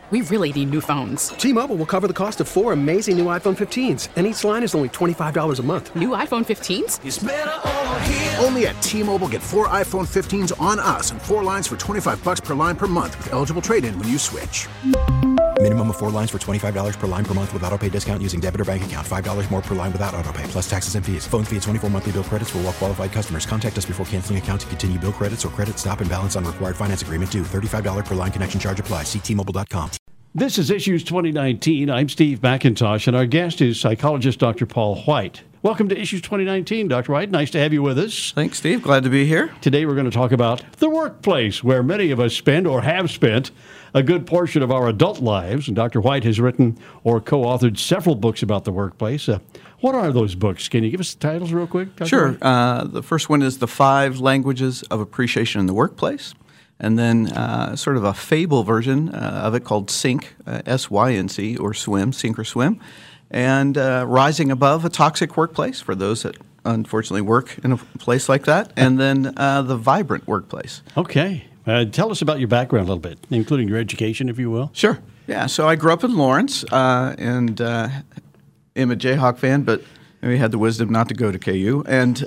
We really need new phones. T-Mobile will cover the cost of 4 amazing new iPhone 15s, and each line is only $25 a month. New iPhone 15s? It's better over here. Only at T-Mobile, get 4 iPhone 15s on us and 4 lines for $25 per line per month with eligible trade-in when you switch. Minimum of 4 lines for $25 per line per month with autopay discount using debit or bank account. $5 more per line without autopay, plus taxes and fees. Phone fee at 24 monthly bill credits for well-qualified customers. Contact us before canceling account to continue bill credits or credit stop and balance on required finance agreement due. $35 per line connection charge applies. See T-Mobile.com. This is Issues 2019. I'm Steve McIntosh, and our guest is psychologist Dr. Paul White. Welcome to Issues 2019, Dr. White. Nice to have you with us. Thanks, Steve. Glad to be here. Today we're going to talk about the workplace, where many of us spend or have spent a good portion of our adult lives. And Dr. White has written or co-authored several books about the workplace. What are those books? Can you give us the titles real quick, Dr. Sure. White? The first one is The 5 Languages of Appreciation in the Workplace. And then sort of a fable version of it called Sink, S-Y-N-C, or Swim, Sink or Swim. And Rising Above a Toxic Workplace, for those that unfortunately work in a place like that. And then The Vibrant Workplace. Okay. Tell us about your background a little bit, including your education, if you will. Sure. Yeah, so I grew up in Lawrence and am a Jayhawk fan, but we had the wisdom not to go to KU. And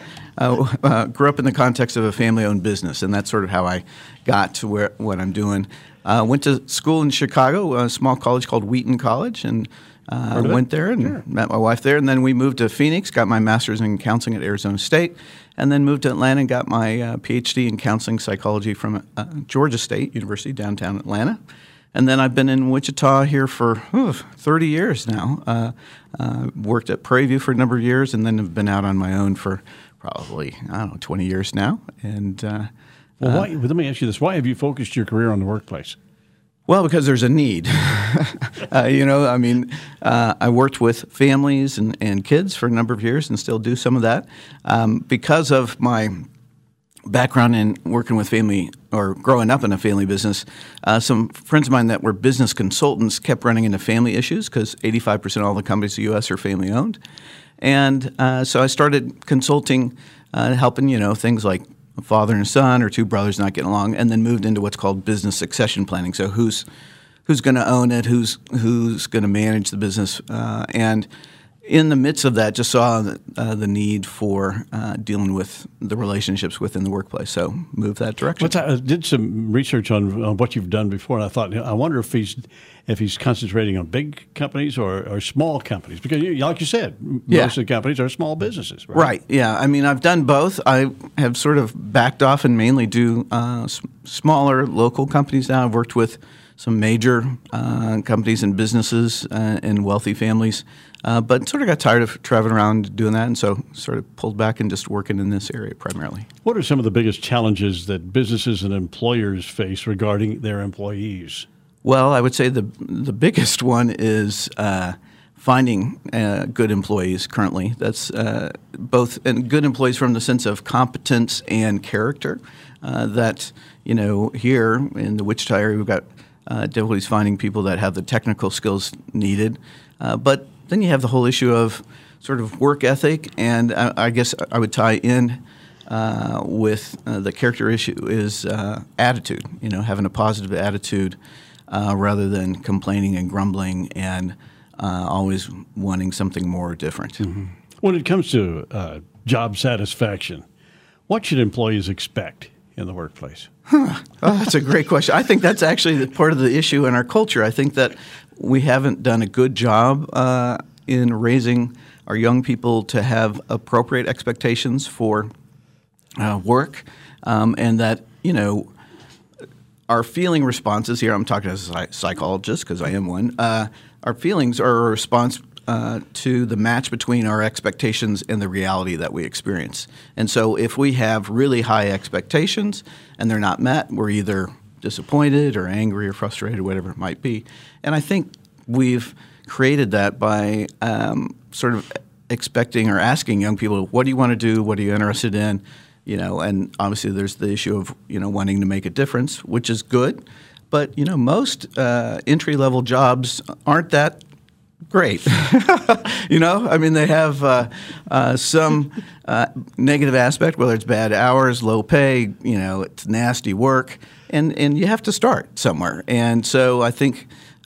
grew up in the context of a family-owned business, and that's sort of how I got to what I'm doing. Went to school in Chicago, a small college called Wheaton College, and went there and met my wife there. And then we moved to Phoenix, got my master's in counseling at Arizona State, and then moved to Atlanta and got my PhD in counseling psychology from Georgia State University, downtown Atlanta. And then I've been in Wichita here for 30 years now. Worked at Prairie View for a number of years, and then have been out on my own for probably, 20 years now. And let me ask you this. Why have you focused your career on the workplace? Well, because there's a need. I worked with families and kids for a number of years and still do some of that. Because of my background in working with family or growing up in a family business, some friends of mine that were business consultants kept running into family issues because 85% of all the companies in the U.S. are family-owned. And so I started consulting, helping, things like a father and son or two brothers not getting along, and then moved into what's called business succession planning. So who's going to own it, who's going to manage the business, and in the midst of that, just saw the need for dealing with the relationships within the workplace. So moved that direction. I did some research on what you've done before, and I thought, I wonder if he's concentrating on big companies or small companies, because like you said, most of the companies are small businesses, right? Right. Yeah. I've done both. I have sort of backed off and mainly do smaller local companies now. I've worked with some major companies and businesses and wealthy families, but sort of got tired of traveling around doing that, and so sort of pulled back and just working in this area primarily. What are some of the biggest challenges that businesses and employers face regarding their employees? Well, I would say the biggest one is finding good employees currently. That's both and good employees from the sense of competence and character. That here in the Wichita area, we've got difficulties finding people that have the technical skills needed. But then you have the whole issue of sort of work ethic, and I guess I would tie in with the character issue is attitude. Having a positive attitude rather than complaining and grumbling and always wanting something more different. Mm-hmm. When it comes to job satisfaction, what should employees expect in the workplace? That's a great question. I think that's actually part of the issue in our culture. I think that we haven't done a good job in raising our young people to have appropriate expectations for work, and that, our feeling responses here, I'm talking as a psychologist because I am one, our feelings are a response to the match between our expectations and the reality that we experience. And so if we have really high expectations and they're not met, we're either disappointed or angry or frustrated, whatever it might be. And I think we've created that by sort of expecting or asking young people, what do you want to do? What are you interested in? And obviously there's the issue of, wanting to make a difference, which is good. But, most entry-level jobs aren't that great. They have some negative aspect, whether it's bad hours, low pay, it's nasty work. And you have to start somewhere. And so I think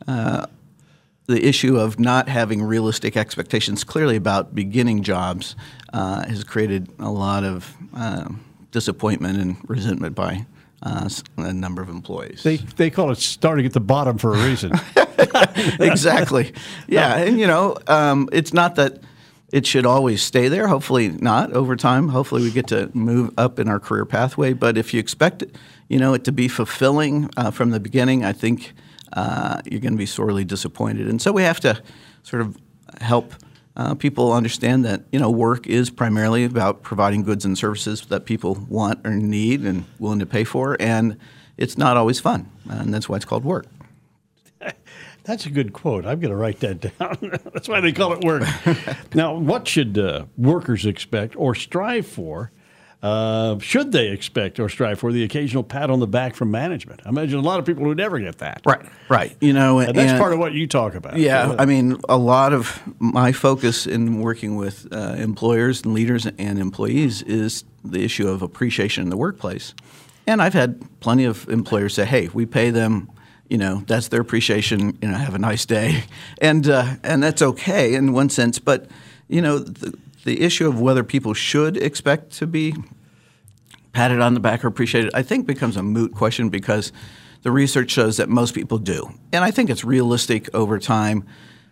the issue of not having realistic expectations clearly about beginning jobs has created a lot of disappointment and resentment by a number of employees. They call it starting at the bottom for a reason. Exactly. Yeah, and it's not that it should always stay there. Hopefully not over time. Hopefully we get to move up in our career pathway. But if you expect it to be fulfilling from the beginning, I think you're going to be sorely disappointed. And so we have to sort of help people understand that work is primarily about providing goods and services that people want or need and willing to pay for, and it's not always fun, and that's why it's called work. That's a good quote. I'm going to write that down. That's why they call it work. Now, what should workers expect or strive for? Should they expect or strive for the occasional pat on the back from management? I imagine a lot of people who never get that. Right. And that's part of what you talk about. Yeah, I mean, a lot of my focus in working with employers and leaders and employees is the issue of appreciation in the workplace. And I've had plenty of employers say, hey, we pay them, that's their appreciation, have a nice day. And that's okay in one sense. But, the issue of whether people should expect to be patted on the back or appreciated, I think becomes a moot question because the research shows that most people do. And I think it's realistic over time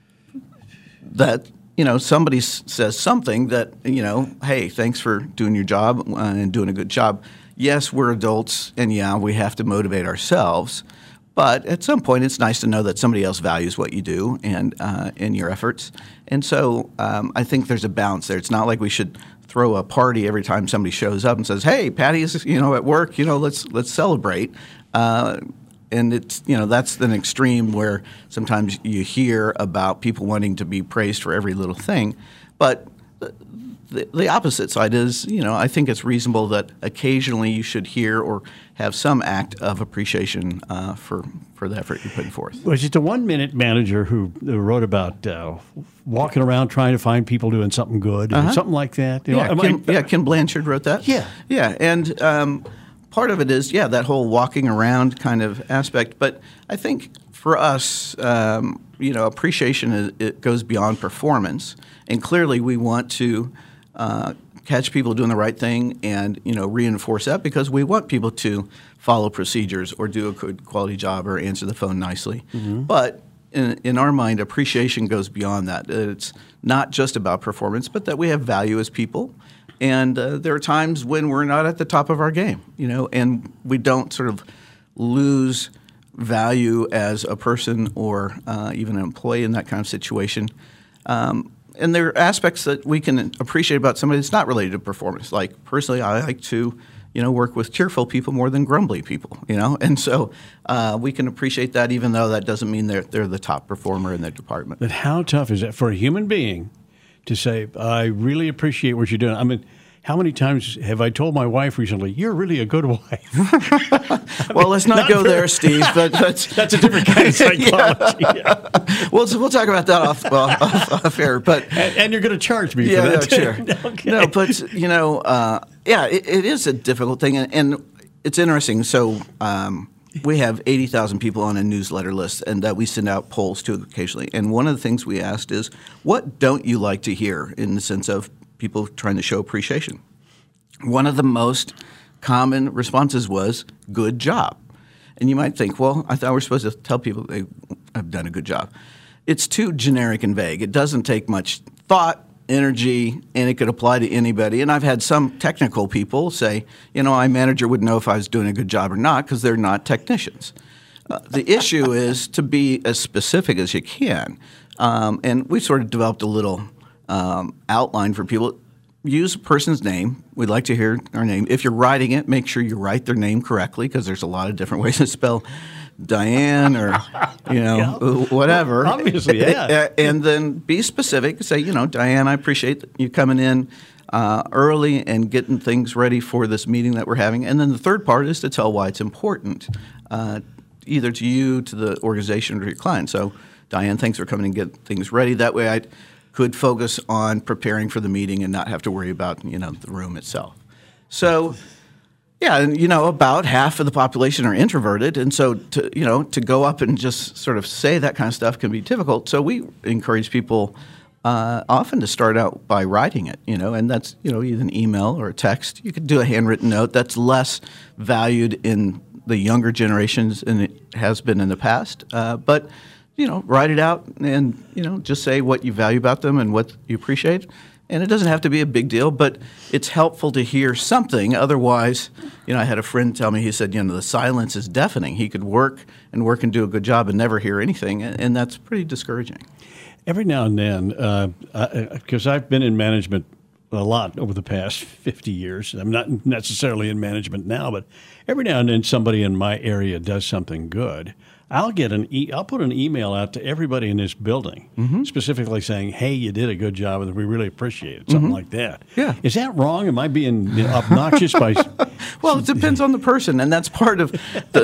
that, somebody says something that, hey, thanks for doing your job and doing a good job. Yes, we're adults, and we have to motivate ourselves. But at some point, it's nice to know that somebody else values what you do and your efforts. And so I think there's a balance there. It's not like we should throw a party every time somebody shows up and says, "Hey, Patty's at work. Let's celebrate." And it's that's an extreme where sometimes you hear about people wanting to be praised for every little thing, but the opposite side is, I think it's reasonable that occasionally you should hear or have some act of appreciation for the effort you're putting forth. Was it the 1 Minute manager who wrote about walking around trying to find people doing something good, or something like that? Ken Blanchard wrote that. Yeah, and part of it is that whole walking around kind of aspect. But I think for us, appreciation it goes beyond performance, and clearly we want to catch people doing the right thing and reinforce that because we want people to follow procedures or do a good quality job or answer the phone nicely. Mm-hmm. But in our mind, appreciation goes beyond that. It's not just about performance, but that we have value as people. And there are times when we're not at the top of our game, and we don't sort of lose value as a person or even an employee in that kind of situation. And there are aspects that we can appreciate about somebody that's not related to performance. Like personally, I like to, work with cheerful people more than grumbly people, And so we can appreciate that, even though that doesn't mean they're the top performer in their department. But how tough is that for a human being to say, I really appreciate what you're doing? I mean, how many times have I told my wife recently, you're really a good wife? Well, let's not go there, Steve. But that's a different kind of psychology. Yeah. We'll talk about that off air. But and you're going to charge me for that. Sure. Okay. No, but it is a difficult thing, and it's interesting. So we have 80,000 people on a newsletter list, and that we send out polls to occasionally. And one of the things we asked is, what don't you like to hear in the sense of people trying to show appreciation? One of the most common responses was, good job. And you might think, well, I thought we're supposed to tell people they have done a good job. It's too generic and vague. It doesn't take much thought, energy, and it could apply to anybody. And I've had some technical people say, my manager would know if I was doing a good job or not because they're not technicians. The issue is to be as specific as you can. And we sort of developed a little outline for people. Use a person's name. We'd like to hear our name. If you're writing it, make sure you write their name correctly because there's a lot of different ways to spell Diane or, whatever. Well, obviously, yeah. And then be specific. Say, Diane, I appreciate you coming in early and getting things ready for this meeting that we're having. And then the third part is to tell why it's important, either to you, to the organization, or to your client. So, Diane, thanks for coming and getting things ready. That way I could focus on preparing for the meeting and not have to worry about, the room itself. So Yeah, and about half of the population are introverted, and so to go up and just sort of say that kind of stuff can be difficult. So we encourage people often to start out by writing it, and that's either an email or a text. You could do a handwritten note. That's less valued in the younger generations than it has been in the past. But write it out and just say what you value about them and what you appreciate. And it doesn't have to be a big deal, but it's helpful to hear something. Otherwise, I had a friend tell me, he said, the silence is deafening. He could work and do a good job and never hear anything, and that's pretty discouraging. Every now and then, because I've been in management a lot over the past 50 years. I'm not necessarily in management now, but every now and then somebody in my area does something good. I'll put an email out to everybody in this building, specifically saying, "Hey, you did a good job, and we really appreciate it." Something like that. Yeah. Is that wrong? Am I being obnoxious by? Well, it depends on the person, and that's part of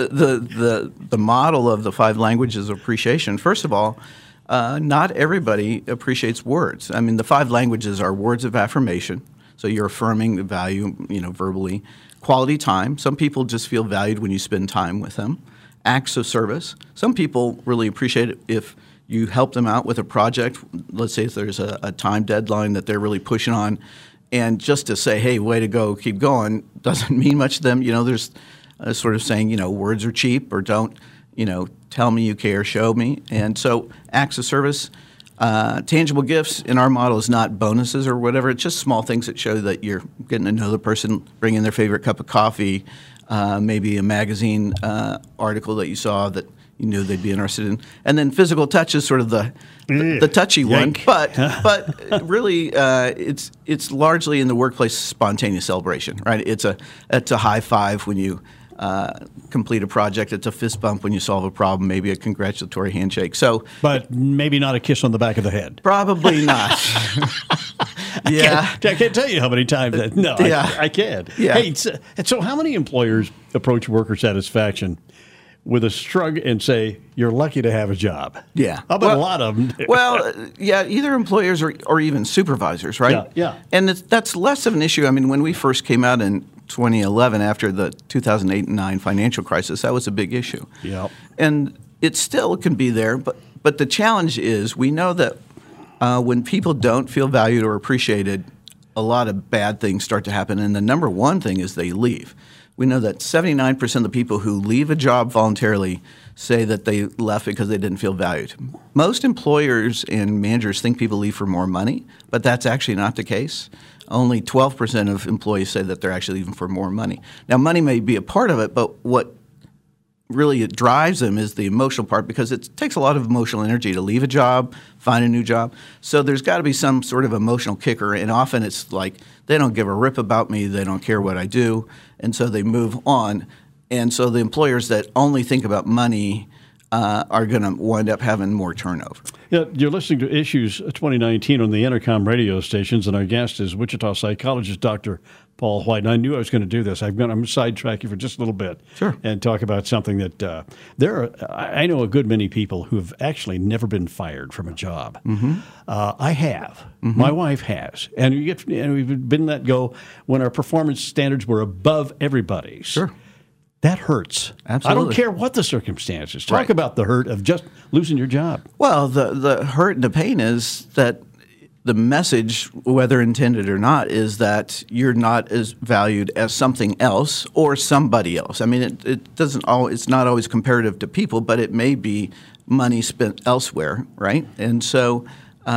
the model of the 5 languages of appreciation. First of all, not everybody appreciates words. I mean, the 5 languages are words of affirmation, so you're affirming the value, verbally. Quality time. Some people just feel valued when you spend time with them. Acts of service. Some people really appreciate it if you help them out with a project. Let's say if there's a time deadline that they're really pushing on, and just to say, "Hey, way to go, keep going," doesn't mean much to them. There's a sort of saying, words are cheap, or don't, tell me you care, show me. And so acts of service. Tangible gifts in our model is not bonuses or whatever. It's just small things that show that you're getting to know the person, bring in their favorite cup of coffee, maybe a magazine article that you saw that you knew they'd be interested in. And then physical touch is sort of the touchy one. But really, it's largely in the workplace spontaneous celebration, right? It's a high five when you complete a project. It's a fist bump when you solve a problem, maybe a congratulatory handshake. But maybe not a kiss on the back of the head. Probably not. Yeah. I can't tell you how many times that. No, Yeah. I can't. Yeah. Hey, so how many employers approach worker satisfaction with a shrug and say, "You're lucky to have a job"? Yeah. I'll bet a lot of them. Well, yeah, either employers or even supervisors, right? Yeah. And that's less of an issue. I mean, when we first came out in 2011 after the 2008 and 9 financial crisis, that was a big issue. Yeah. And it still can be there, but the challenge is we know that when people don't feel valued or appreciated, a lot of bad things start to happen. And the number one thing is they leave. We know that 79% of the people who leave a job voluntarily say that they left because they didn't feel valued. Most employers and managers think people leave for more money, but that's actually not the case. Only 12% of employees say that they're actually leaving for more money. Now, money may be a part of it, but what really it drives them is the emotional part, because it takes a lot of emotional energy to leave a job, find a new job. So there's got to be some sort of emotional kicker, and often it's like they don't give a rip about me, they don't care what I do, and so they move on. And so the employers that only think about money are going to wind up having more turnover. Yeah, you're listening to Issues 2019 on the Intercom radio stations, and our guest is Wichita psychologist Dr. Paul White. And I knew I was going to do this. I'm going to sidetrack you for just a little bit, Sure, and talk about something that I know a good many people who have actually never been fired from a job. Mm-hmm. I have. Mm-hmm. My wife has, and we've been let go when our performance standards were above everybody's. Sure. That hurts. Absolutely. I don't care what the circumstances. Talk Right. about the hurt of just losing your job. Well, the hurt and the pain is that the message, whether intended or not, is that you're not as valued as something else or somebody else. I mean, it's not always comparative to people, but it may be money spent elsewhere, right? And so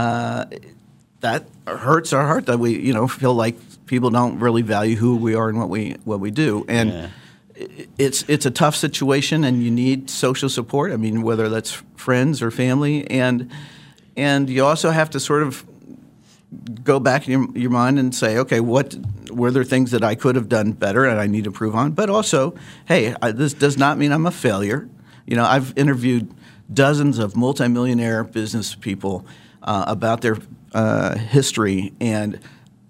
that hurts our heart that we feel like people don't really value who we are and what we do. And Yeah. It's a tough situation, and you need social support. I mean, whether that's friends or family, and you also have to sort of go back in your mind and say, okay, what were there things that I could have done better and I need to improve on? But also, hey, this does not mean I'm a failure. I've interviewed dozens of multimillionaire business people about their history, and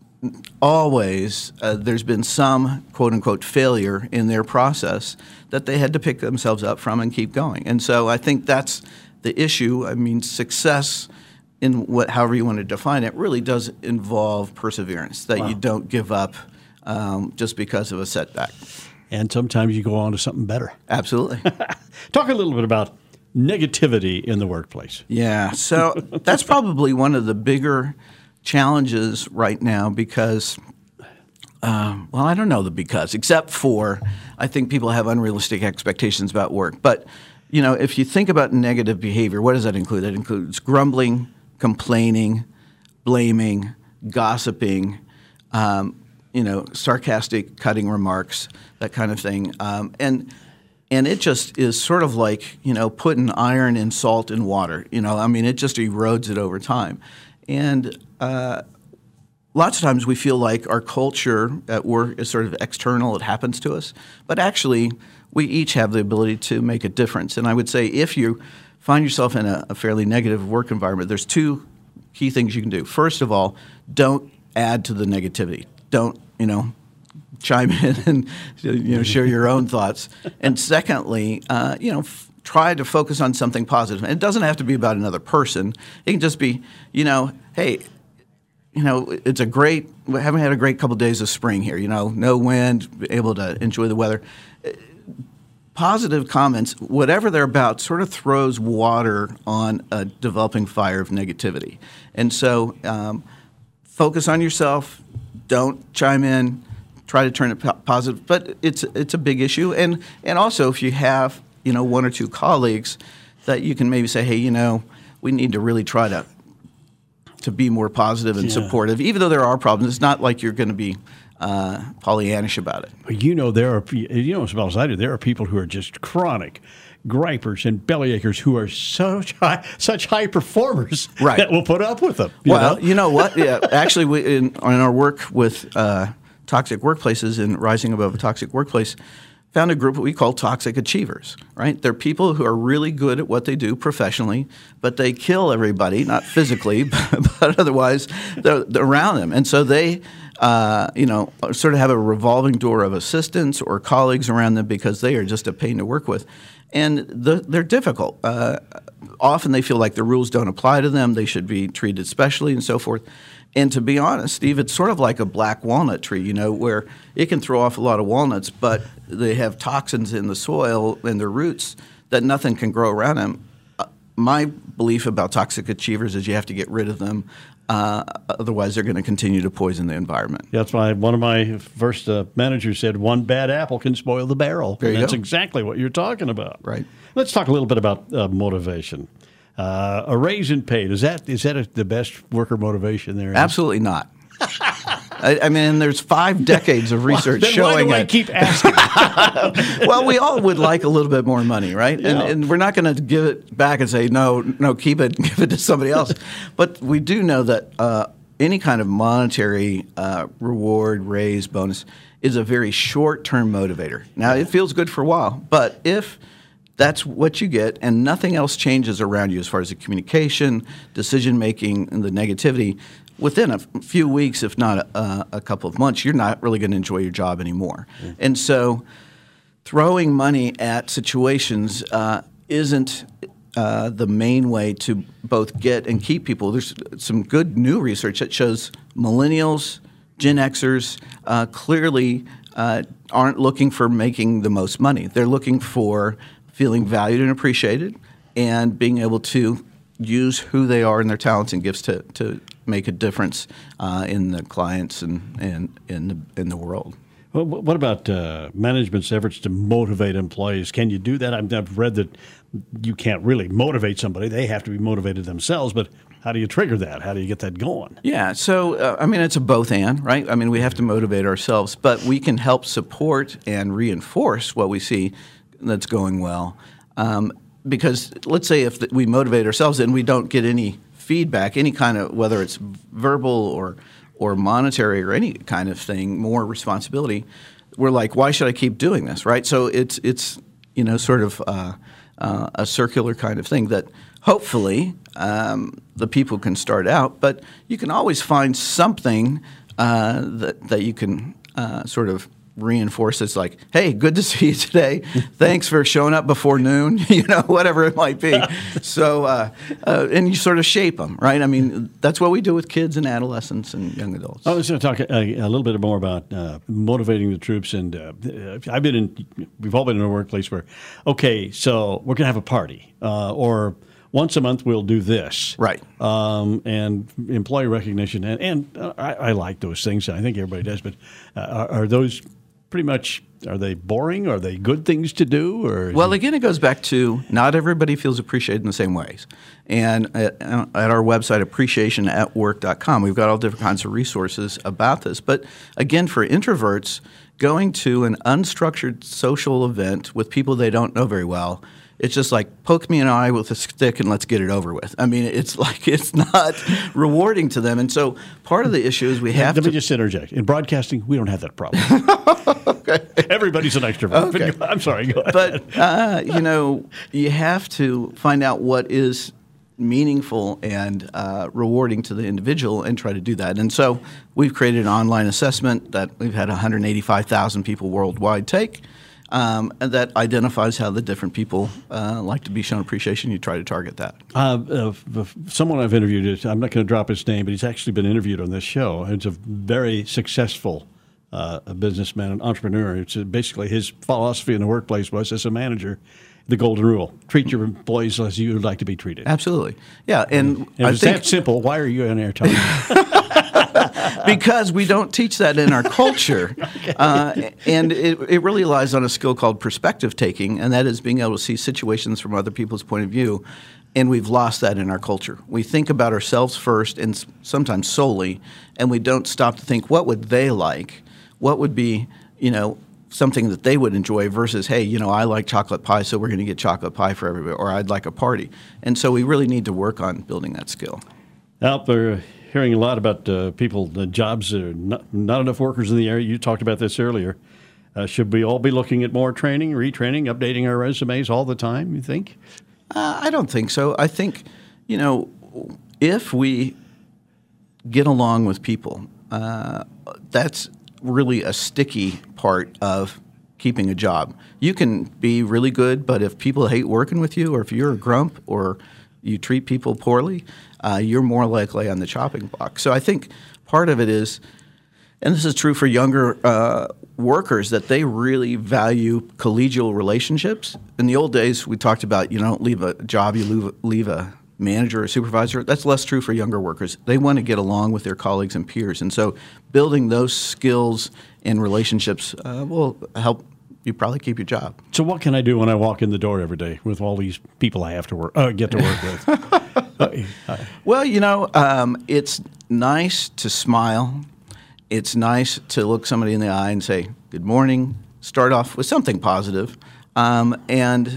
always there's been some quote-unquote failure in their process that they had to pick themselves up from and keep going. And so I think that's the issue. I mean, success in however you want to define it really does involve perseverance, that Wow. you don't give up just because of a setback. and sometimes you go on to something better. Absolutely. Talk a little bit about negativity in the workplace. Yeah, so that's probably one of the bigger challenges right now because, I don't know except for I think people have unrealistic expectations about work. But, if you think about negative behavior, what does that include? That includes grumbling, complaining, blaming, gossiping, sarcastic, cutting remarks, that kind of thing. And it just is sort of like, putting iron in salt and water. It just erodes it over time. And lots of times we feel like our culture at work is sort of external. It happens to us. But actually, we each have the ability to make a difference. And I would say if you find yourself in a fairly negative work environment, there's two key things you can do. First of all, don't add to the negativity. Don't, chime in and share your own thoughts. And secondly, try to focus on something positive. And it doesn't have to be about another person. It can just be, hey, we haven't had a great couple of days of spring here. No wind, able to enjoy the weather. Positive comments, whatever they're about, sort of throws water on a developing fire of negativity. And so, focus on yourself. Don't chime in. Try to turn it positive, but it's a big issue. And also, if you have one or two colleagues that you can maybe say, hey, we need to really try to be more positive and supportive, even though there are problems. It's not like you're going to be Pollyannish about it. There are as well as I do. There are people who are just chronic gripers and bellyachers who are such high performers that will put up with them. You know what? Yeah, actually, we, in our work with toxic workplaces and rising above a toxic workplace, found a group that we call toxic achievers, right? They're people who are really good at what they do professionally, but they kill everybody, not physically, but otherwise they're around them. And so they, sort of have a revolving door of assistants or colleagues around them because they are just a pain to work with. And they're difficult. Often they feel like the rules don't apply to them. They should be treated specially and so forth. And to be honest, Steve, it's sort of like a black walnut tree, where it can throw off a lot of walnuts, but they have toxins in the soil and their roots that nothing can grow around them. My belief about toxic achievers is you have to get rid of them. Otherwise, they're going to continue to poison the environment. That's why one of my first managers said, one bad apple can spoil the barrel. That's exactly what you're talking about. Right. Let's talk a little bit about motivation. A raise in pay, is that the best worker motivation there is? Absolutely not. I mean, there's 5 decades of research showing why do I keep asking? Well, we all would like a little bit more money, right? Yeah. And we're not going to give it back and say, no, keep it, give it to somebody else. But we do know that any kind of monetary reward, raise, bonus is a very short-term motivator. Now, it feels good for a while, but if that's what you get, and nothing else changes around you as far as the communication, decision-making, and the negativity, within a few weeks, if not a couple of months, you're not really going to enjoy your job anymore. Mm-hmm. And so throwing money at situations isn't the main way to both get and keep people. There's some good new research that shows millennials, Gen Xers clearly aren't looking for making the most money. They're looking for feeling valued and appreciated and being able to use who they are and their talents and gifts to make a difference in the clients and in the world. Well, what about management's efforts to motivate employees? Can you do that? I've read that you can't really motivate somebody. They have to be motivated themselves, but how do you trigger that? How do you get that going? Yeah, so, it's a both and, right? We have to motivate ourselves, but we can help support and reinforce what we see that's going well. Because let's say if we motivate ourselves and we don't get any feedback, any kind of, whether it's verbal or monetary or any kind of thing, more responsibility, we're like, why should I keep doing this, right? So it's sort of a circular kind of thing that hopefully the people can start out, but you can always find something that you can sort of reinforce it's like, hey, good to see you today. Thanks for showing up before noon, whatever it might be. So, and you sort of shape them, right? I mean, that's what we do with kids and adolescents and young adults. I was going to talk a little bit more about motivating the troops. And we've all been in a workplace where, okay, so we're going to have a party or once a month we'll do this. Right. And employee recognition. And I like those things. I think everybody does. But are those pretty much, are they boring? Are they good things to do? Well, again, it goes back to not everybody feels appreciated in the same ways. And at our website, appreciationatwork.com, we've got all different kinds of resources about this. But again, for introverts, going to an unstructured social event with people they don't know very well, it's just like, poke me in the eye with a stick and let's get it over with. I mean, it's like it's not rewarding to them. And so part of the issue is we have to... Let me just interject. In broadcasting, we don't have that problem. Okay. Everybody's an extrovert. Okay. I'm sorry, go ahead. But, you have to find out what is meaningful and rewarding to the individual and try to do that. And so we've created an online assessment that we've had 185,000 people worldwide take. And that identifies how the different people like to be shown appreciation. You try to target that. Someone I've interviewed, I'm not going to drop his name, but he's actually been interviewed on this show. It's a very successful businessman, an entrepreneur. It's basically his philosophy in the workplace was, as a manager, the golden rule: treat your employees as you would like to be treated. Absolutely, yeah. And if it's that simple, why are you on air talking? Because we don't teach that in our culture. Okay. And it really relies on a skill called perspective taking, and that is being able to see situations from other people's point of view. And we've lost that in our culture. We think about ourselves first and sometimes solely, and we don't stop to think, what would they like? What would be, something that they would enjoy versus, hey, I like chocolate pie, so we're going to get chocolate pie for everybody, or I'd like a party. And so we really need to work on building that skill. Out there. Hearing a lot about people, the jobs, not enough workers in the area. You talked about this earlier. Should we all be looking at more training, retraining, updating our resumes all the time, you think? I don't think so. I think, if we get along with people, that's really a sticky part of keeping a job. You can be really good, but if people hate working with you, or if you're a grump, or you treat people poorly, you're more likely on the chopping block. So I think part of it is, and this is true for younger workers, that they really value collegial relationships. In the old days, we talked about you don't leave a job, you leave a manager or supervisor. That's less true for younger workers. They want to get along with their colleagues and peers. And so building those skills and relationships will help you probably keep your job. So what can I do when I walk in the door every day with all these people I have to get to work with? Well, it's nice to smile. It's nice to look somebody in the eye and say, good morning, start off with something positive. And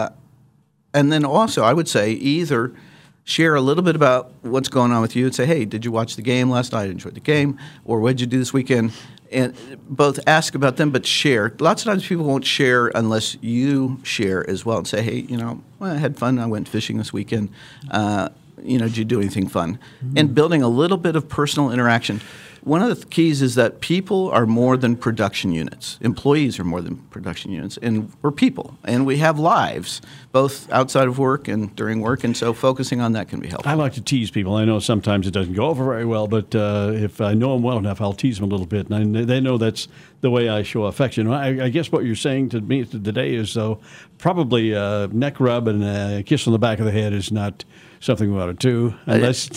then also, I would say, either share a little bit about what's going on with you and say, hey, did you watch the game last night? I enjoyed the game. Or what did you do this weekend? And both ask about them, but share. Lots of times people won't share unless you share as well and say, hey, I had fun. I went fishing this weekend. Did you do anything fun? Mm-hmm. And building a little bit of personal interaction. One of the keys is that people are more than production units. Employees are more than production units. And we're people. And we have lives, both outside of work and during work. And so focusing on that can be helpful. I like to tease people. I know sometimes it doesn't go over very well, but if I know them well enough, I'll tease them a little bit. And they know that's the way I show affection. I guess what you're saying to me today is, though, probably a neck rub and a kiss on the back of the head is not something we ought to do. Unless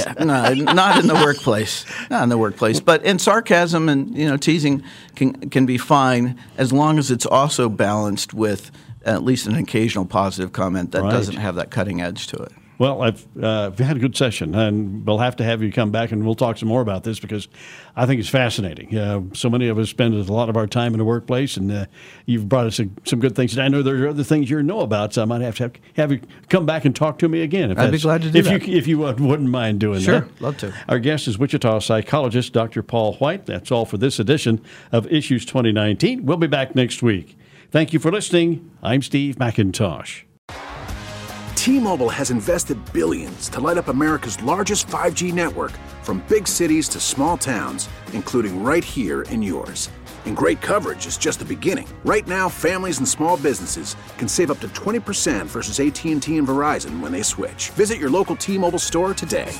not in the workplace. Not in the workplace. But in sarcasm and teasing can be fine as long as it's also balanced with at least an occasional positive comment that doesn't have that cutting edge to it. Well, I've had a good session, and we'll have to have you come back, and we'll talk some more about this because I think it's fascinating. So many of us spend a lot of our time in the workplace, and you've brought us some good things. And I know there are other things you know about, so I might have to have you come back and talk to me again. I'd be glad to do that. If you wouldn't mind doing that. Sure, love to. Our guest is Wichita psychologist Dr. Paul White. That's all for this edition of Issues 2019. We'll be back next week. Thank you for listening. I'm Steve McIntosh. T-Mobile has invested billions to light up America's largest 5G network, from big cities to small towns, including right here in yours. And great coverage is just the beginning. Right now, families and small businesses can save up to 20% versus AT&T and Verizon when they switch. Visit your local T-Mobile store today.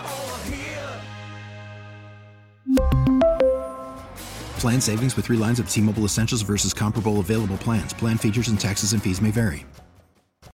Plan savings with 3 lines of T-Mobile Essentials versus comparable available plans. Plan features and taxes and fees may vary.